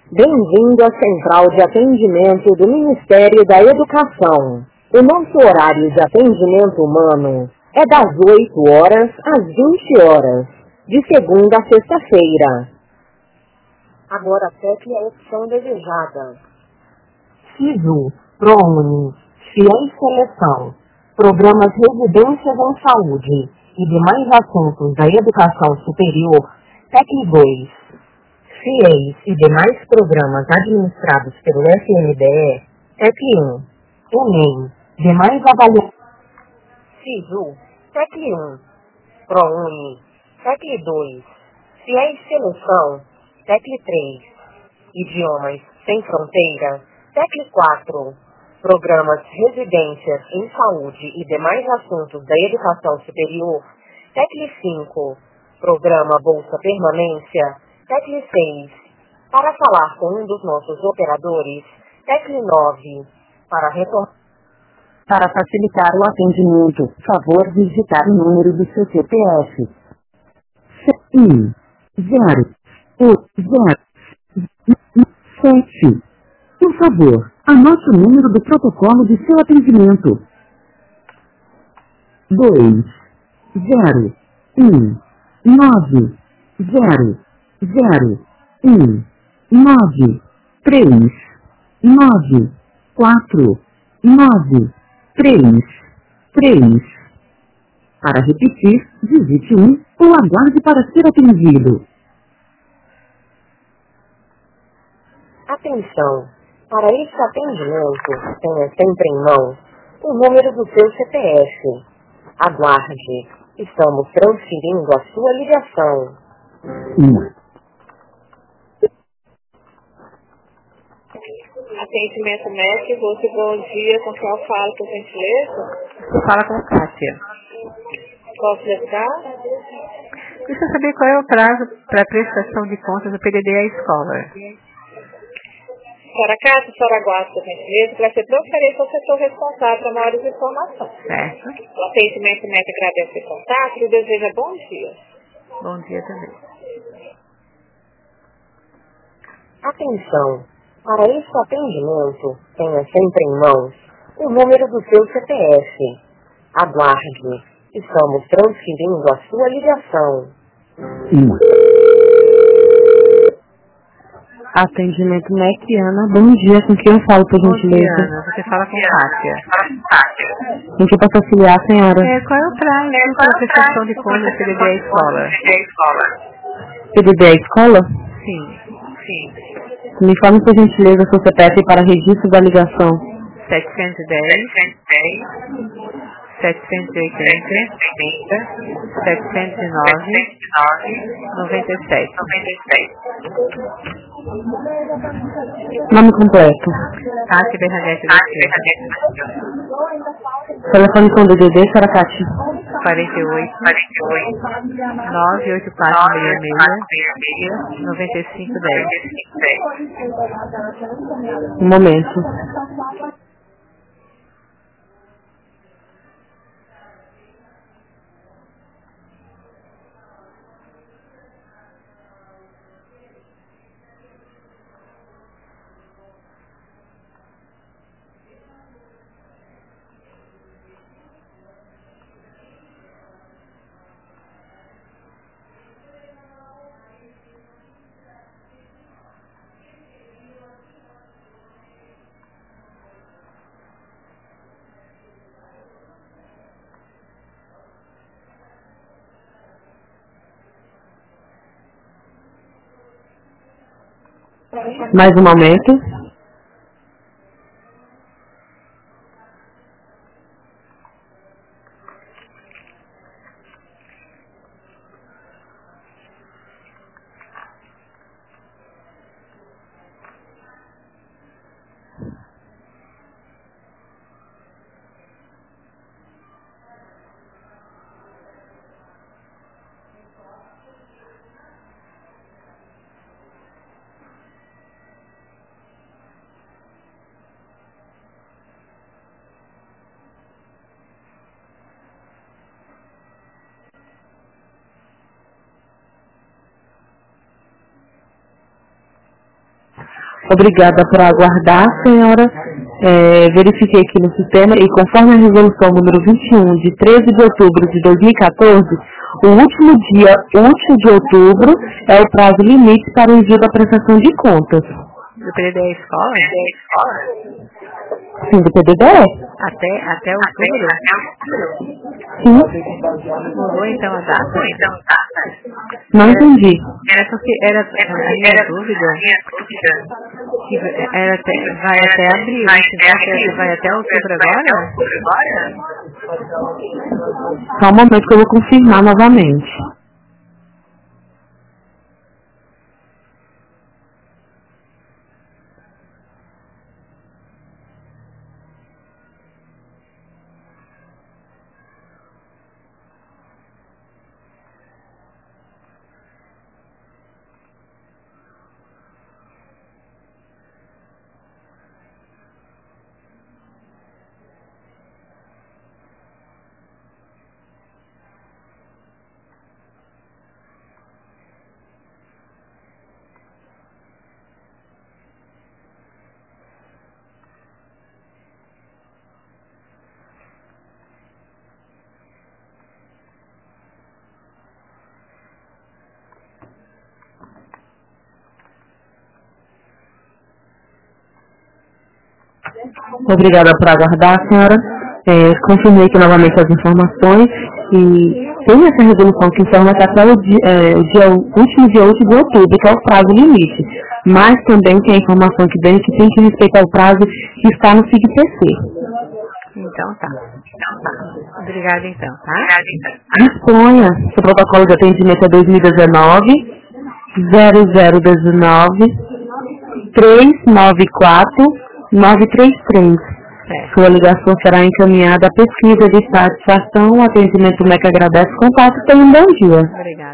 Bem-vindo à Central de Atendimento do Ministério da Educação. O nosso horário de atendimento humano é das 8 horas às 20 horas, de segunda a sexta-feira. Agora aperte a opção desejada. SISU, ProUni, FIES Seleção, Programas Residências em Saúde e demais assuntos da educação superior, TEC 2, FIES e demais programas administrados pelo FNDE, TEC 1, ENEM, demais avaliações. SISU, TEC 1, ProUni, TEC 2, FIES Seleção, TEC 3, Idiomas Sem Fronteira, TEC 4, Programas Residências em Saúde e demais assuntos da educação superior, TEC 5, Programa Bolsa Permanência, TEC 6, para falar com um dos nossos operadores, TEC 9, para retornar. Para facilitar o atendimento, favor digitar o número do seu CPF. 1, 0, 7. Por favor, anote o número do protocolo de seu atendimento. 2, 0, 1, 9, 0, 0, 1, 9, 3, 9, 4, 9, 3, 3. Para repetir, digite 1 ou aguarde para ser atendido. Atenção! Para este atendimento, tenha sempre em mãos o número do seu CPF. Aguarde. Estamos transferindo a sua ligação. Atendimento MEC, você bom dia, com quem eu falo, por gentileza? Você fala com Kátia. Posso ajudar? Precisa saber qual é o prazo para a prestação de contas do PDD à escola. Senhora Cátia, senhora aguarda, por gentileza, para ser transferência ao setor responsável para maiores informações. Certo. O atendimento MEC agradece o contato e deseja bom dia. Bom dia também. Atenção! Para este atendimento, tenha sempre em mãos o número do seu CPF. Aguarde. Estamos transferindo a sua ligação. Atendimento MEC, Ana. Bom dia, com quem eu falo, por gentileza? Bom dia, Ana. Você fala com Kátia. Com que eu posso auxiliar, senhora? Qual é o prazo para a prestação de contas do PDD à escola? PDD à escola? Sim. Me informe, por gentileza, seu CPF para registro da ligação. 710, 780, 709, 97. Nome completo. Kátia Bernadette da Silva. Telefone com DDD, senhora Cátia. 48, 98466, 9510. Um momento. Mais um momento. Obrigada por aguardar, senhora. Verifiquei aqui no sistema e conforme a resolução número 21, de 13 de outubro de 2014, o último dia útil de outubro é o prazo limite para o envio da prestação de contas. Do PDD Escola? Sim, do PDD. Até outubro? Sim. Mudou então a data? Não entendi. Era porque era a minha dúvida. Vai até abril, você vai até outubro agora? Só um momento que eu vou confirmar novamente. Obrigada por aguardar, senhora. Confirmei aqui novamente as informações e tem essa resolução que informa que até o último dia útil de outubro, que é o prazo limite. Mas também tem a informação que vem que tem que respeitar o prazo que está no SIGPC. Então tá. Obrigada então, tá? Disponha. Seu protocolo de atendimento é 2019-0019 394-933. Sua ligação será encaminhada à pesquisa de satisfação. O atendimento MEC agradece. Contato. Tenha um bom dia. Obrigada.